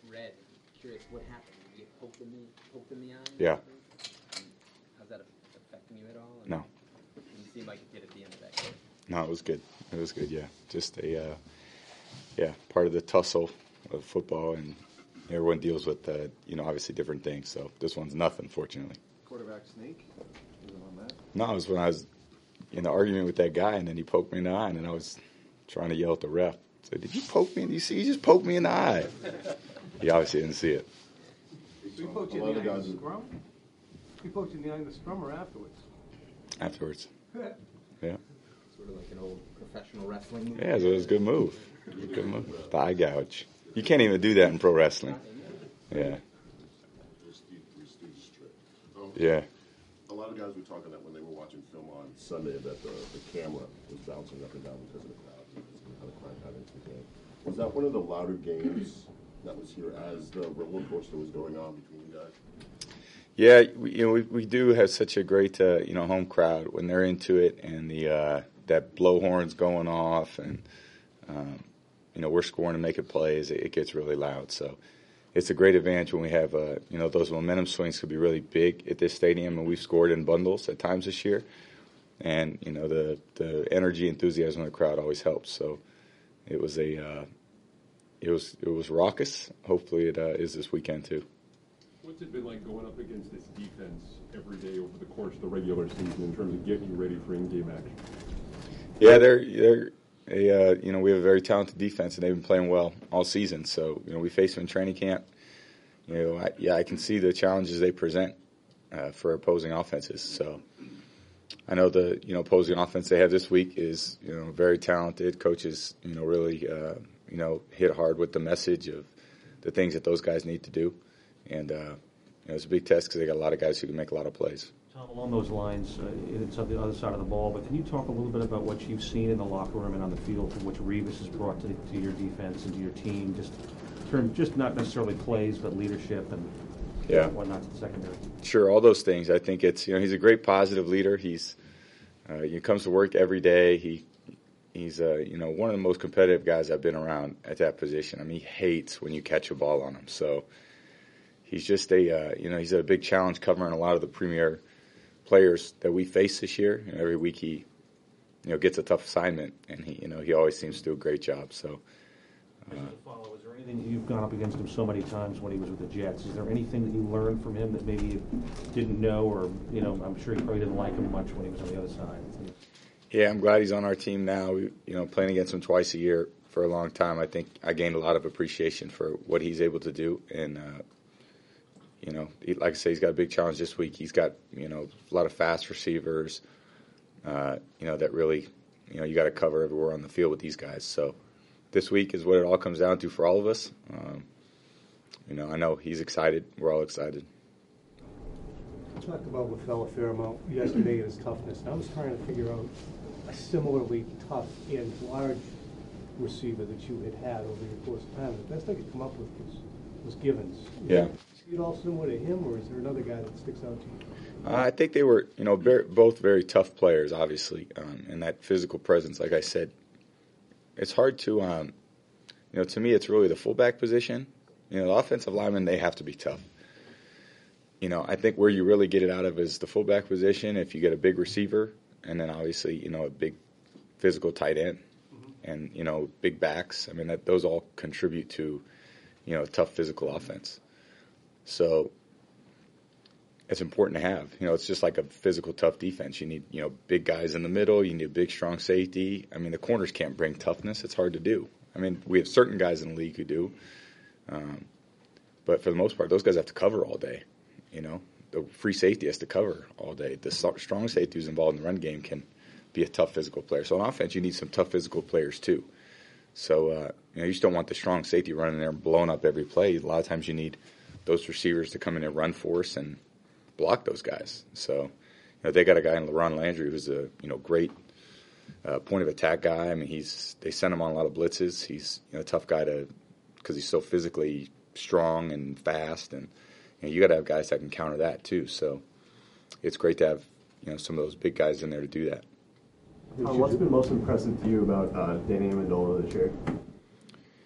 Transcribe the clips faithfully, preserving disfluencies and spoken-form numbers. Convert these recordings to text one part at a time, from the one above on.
red. Curious what happened. Did you get poked in the poked in the eye? Yeah. How's that affecting you at all? Or No. It didn't seem like it did at the end of that game. No, it was good. It was good. Yeah, just a uh, yeah part of the tussle of football, and everyone deals with uh, you know obviously different things. So this one's nothing, fortunately. Quarterback sneak. Was it on that? No, it was when I was in the argument with that guy, and then he poked me in the eye, and then I was trying to yell at the ref. I said, "Did you poke me? You see, you just poked me in the eye." He obviously didn't see it. So he poked you in the eye in the scrum? He poked you in the eye in the scrum or afterwards? Afterwards. Yeah. Sort of like an old professional wrestling move. Yeah, so it was a good move. It was a good move. The eye gouge. You can't even do that in pro wrestling. Yeah. Yeah. A lot of guys were talking that when they were watching film on Sunday that the, the camera was bouncing up and down because of the crowd, because of how the crowd got into the game. Was that one of the louder games that was here as the roller coaster was going on between you guys? Yeah, we, you know, we, we do have such a great, uh, you know, home crowd when they're into it, and the uh, that blowhorn's going off, and um, you know, we're scoring and making plays. It, it gets really loud, so it's a great advantage when we have, uh, you know, those momentum swings could be really big at this stadium, and we've scored in bundles at times this year, and you know, the the energy, enthusiasm of the crowd always helps. So it was a, uh, it was it was raucous. Hopefully, it uh, is this weekend too. What's it been like going up against this defense every day over the course of the regular season in terms of getting you ready for in-game action? Yeah, they're they're a, uh, you know we have a very talented defense, and they've been playing well all season. So you know we face them in training camp. You know, I, yeah, I can see the challenges they present uh, for opposing offenses. So I know the you know opposing offense they have this week is you know very talented. Coaches you know really uh, you know hit hard with the message of the things that those guys need to do. And uh, you know, it's a big test because they got a lot of guys who can make a lot of plays. Tom, along those lines, uh, it's on the other side of the ball, but can you talk a little bit about what you've seen in the locker room and on the field from which Revis has brought to, to your defense and to your team, just in terms, just not necessarily plays, but leadership and yeah. whatnot to the secondary? Sure, all those things. I think it's, you know, he's a great positive leader. He's uh, he comes to work every day. He He's, uh, you know, one of the most competitive guys I've been around at that position. I mean, he hates when you catch a ball on him. So he's just a, uh, you know, he's a big challenge covering a lot of the premier players that we face this year. You know, every week he, you know, gets a tough assignment, and he, you know, he always seems to do a great job. So. Uh, As a follow, is there anything you've gone up against him so many times when he was with the Jets? Is there anything that you learned from him that maybe you didn't know, or you know, I'm sure you probably didn't like him much when he was on the other side? Yeah, I'm glad he's on our team now. We, you know, playing against him twice a year for a long time, I think I gained a lot of appreciation for what he's able to do. And, uh, you know, he, like I say, he's got a big challenge this week. He's got, you know, a lot of fast receivers, uh, you know, that really, you know, you got to cover everywhere on the field with these guys. So this week is what it all comes down to for all of us. Um, you know, I know he's excited. We're all excited. You talked about with a fair amount yesterday and his toughness. And I was trying to figure out a similarly tough and large receiver that you had had over your course of time. The best I could come up with was, was Givens. Yeah. Is it all similar to him, or is there another guy that sticks out to you? Uh, I think they were, you know, very, both very tough players, obviously, um, and that physical presence, like I said, it's hard to, um, you know, to me, it's really the fullback position. You know, the offensive linemen, they have to be tough. You know, I think where you really get it out of is the fullback position. If you get a big receiver, and then obviously, you know, a big physical tight end, mm-hmm. and you know, big backs. I mean, that those all contribute to, you know, a tough physical offense. So it's important to have. You know, it's just like a physical tough defense. You need, you know, big guys in the middle. You need a big, strong safety. I mean, the corners can't bring toughness. It's hard to do. I mean, we have certain guys in the league who do, um, but for the most part, those guys have to cover all day. You know, the free safety has to cover all day. The strong safety who's involved in the run game can be a tough physical player. So on offense, you need some tough physical players too. So, uh, you know, you just don't want the strong safety running there and blowing up every play. A lot of times you need those receivers to come in and run force and block those guys. So, you know, they got a guy in LaRon Landry who's a, you know, great uh, point of attack guy. I mean, he's they send him on a lot of blitzes. He's, you know, a tough guy to because he's so physically strong and fast, and you know, you got to have guys that can counter that too. So it's great to have, you know, some of those big guys in there to do that. Uh, what's been most impressive to you about uh, Danny Amendola this year?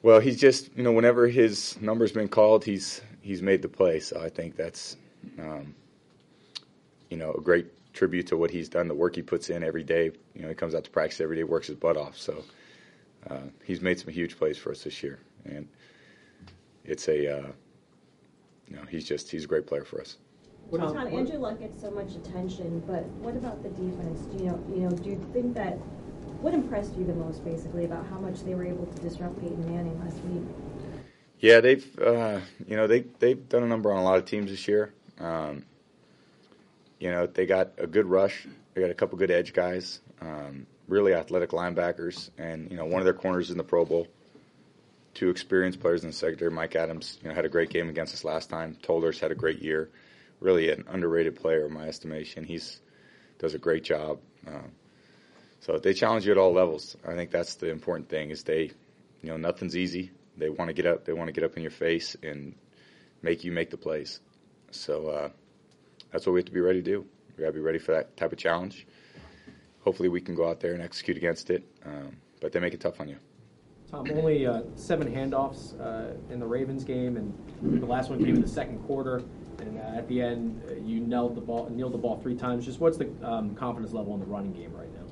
Well, he's just, you know, whenever his number's been called, he's he's made the play. So I think that's, um, you know, a great tribute to what he's done, the work he puts in every day. You know, he comes out to practice every day, works his butt off. So uh, he's made some huge plays for us this year, and it's a, uh, you know, he's just he's a great player for us. Tom, Andrew Luck gets so much attention, but what about the defense? Do you know, you know, do you think that what impressed you the most, basically, about how much they were able to disrupt Peyton Manning last week? Yeah, they've uh, you know they they've done a number on a lot of teams this year. Um, you know, they got a good rush. They got a couple good edge guys, um, really athletic linebackers, and you know one of their corners in the Pro Bowl. Two experienced players in the secondary. Mike Adams, you know, had a great game against us last time. Tolders had a great year. Really an underrated player in my estimation. He's does a great job. Um, so they challenge you at all levels. I think that's the important thing. Is they, you know, nothing's easy. They want to get up. They want to get up in your face and make you make the plays. So uh, that's what we have to be ready to do. We got to be ready for that type of challenge. Hopefully, we can go out there and execute against it. Um, but they make it tough on you. Tom, only uh, seven handoffs uh, in the Ravens game, and the last one came in the second quarter. And uh, at the end, uh, you knelt the ball, kneeled the ball three times. Just what's the um, confidence level in the running game right now?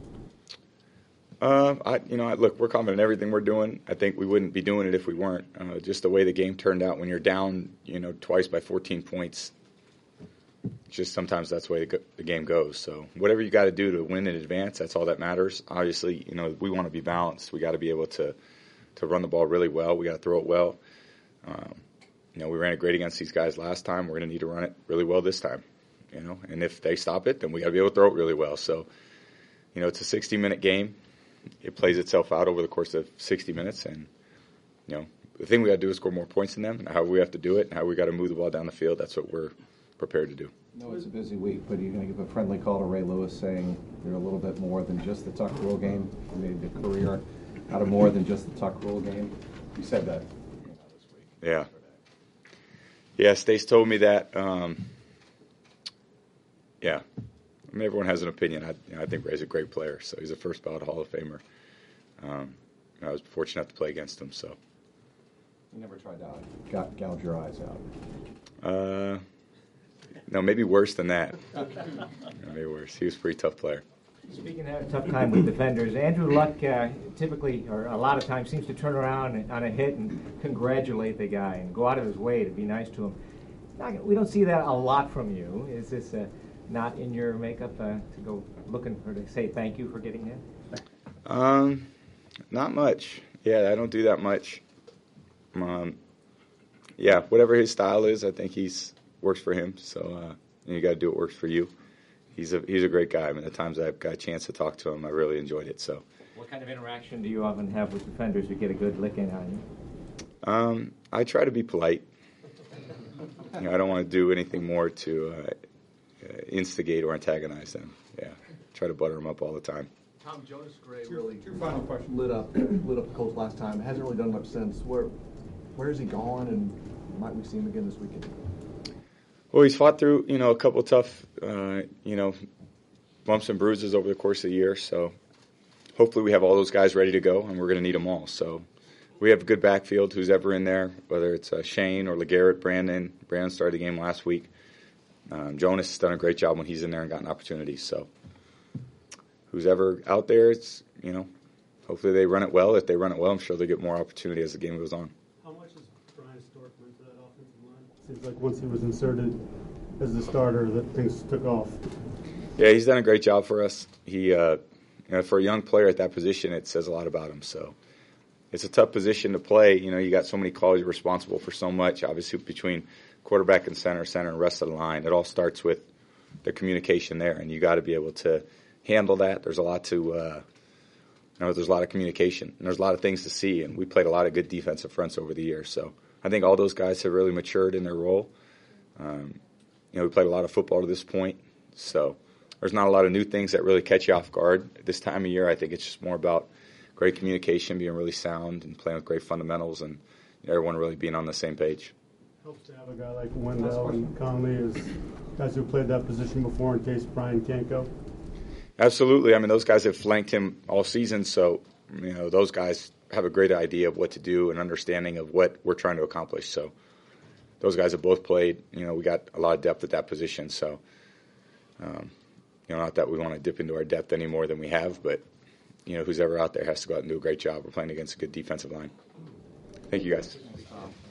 Uh, I, you know, I, look, we're confident in everything we're doing. I think we wouldn't be doing it if we weren't. Uh, just the way the game turned out, when you're down, you know, twice by fourteen points, just sometimes that's the way the, go- the game goes. So whatever you got to do to win in advance, that's all that matters. Obviously, you know, we want to be balanced. We got to be able to to run the ball really well. We got to throw it well. Um, you know, we ran it great against these guys last time. We're going to need to run it really well this time. You know, and if they stop it, then we got to be able to throw it really well. So, you know, it's a sixty-minute game. It plays itself out over the course of sixty minutes, and you know, the thing we got to do is score more points than them. And how we have to do it, and how we got to move the ball down the field. That's what we're prepared to do. No, it's a busy week, but you're going to give a friendly call to Ray Lewis saying you're a little bit more than just the Tuck Rule game. You made a career out of more than just the Tuck Rule game. You said that. You know, this week. Yeah. Yeah, Stace told me that. Um, yeah. I mean, everyone has an opinion. I, you know, I think Ray's a great player, so he's a first ballot Hall of Famer. Um, I was fortunate enough to play against him, so. You never tried to got, gouge your eyes out. Uh, no, maybe worse than that. Maybe worse. He was a pretty tough player. Speaking of a tough time with defenders, Andrew Luck uh, typically, or a lot of times, seems to turn around on a hit and congratulate the guy and go out of his way to be nice to him. Not, we don't see that a lot from you. Is this uh, not in your makeup uh, to go looking for to say thank you for getting in? Um, not much. Yeah, I don't do that much. Um, yeah, whatever his style is, I think he's works for him. So uh, you got to do what works for you. He's a he's a great guy. I mean, the times I've got a chance to talk to him, I really enjoyed it. So, what kind of interaction do you often have with defenders who get a good lick in on you? Um, I try to be polite. You know, I don't want to do anything more to uh, instigate or antagonize them. Yeah, try to butter them up all the time. Tom, Jonas Gray really two final questions. lit up lit up the coach last time. Hasn't really done much since. Where where is he gone, and might we see him again this weekend? Well, he's fought through, you know, a couple tough, uh, you know, bumps and bruises over the course of the year. So hopefully we have all those guys ready to go, and we're going to need them all. So we have a good backfield. Who's ever in there, whether it's uh, Shane or LeGarrette, Brandon. Brandon started the game last week. Um, Jonas has done a great job when he's in there and gotten opportunities. So who's ever out there, it's, you know, hopefully they run it well. If they run it well, I'm sure they'll get more opportunity as the game goes on. How much has Brian Stork meant to that offensive line? Seems like once he was inserted as the starter, that things took off. Yeah, he's done a great job for us. He, uh, you know, for a young player at that position, it says a lot about him. So it's a tough position to play. You know, you got so many calls, you're responsible for so much. Obviously, between quarterback and center, center and rest of the line, it all starts with the communication there, and you got to be able to handle that. There's a lot to, uh, you know, there's a lot of communication, and there's a lot of things to see. And we played a lot of good defensive fronts over the years, so I think all those guys have really matured in their role. Um, you know, we played a lot of football to this point, so there's not a lot of new things that really catch you off guard at this time of year. I think it's just more about great communication, being really sound, and playing with great fundamentals, and you know, everyone really being on the same page. Helps to have a guy like Wendell and Conley as guys who played that position before in case Brian can't go. Absolutely. I mean, those guys have flanked him all season, so you know those guys have a great idea of what to do and understanding of what we're trying to accomplish. So those guys have both played. You know, we got a lot of depth at that position. So, um, you know, not that we want to dip into our depth any more than we have, but, you know, who's ever out there has to go out and do a great job. We're playing against a good defensive line. Thank you, guys.